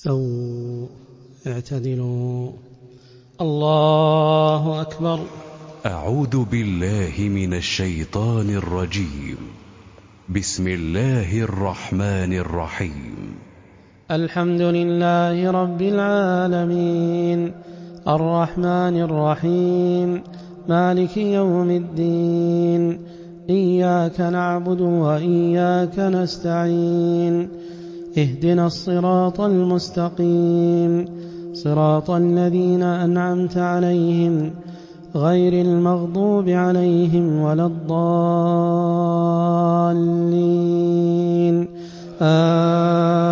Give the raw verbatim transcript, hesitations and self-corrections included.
استووا اعتدلوا. الله أكبر. أعوذ بالله من الشيطان الرجيم. بسم الله الرحمن الرحيم. الحمد لله رب العالمين الرحمن الرحيم مالك يوم الدين. إياك نعبد وإياك نستعين. اهدنا الصراط المستقيم صراط الذين أنعمت عليهم غير المغضوب عليهم ولا الضالين. آمين.